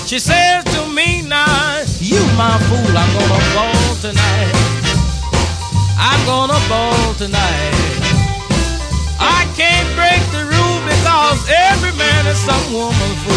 She says to me now, you my fool, I'm gonna ball tonight. I'm gonna ball tonight. I can't break the rule because every man is some woman's fool.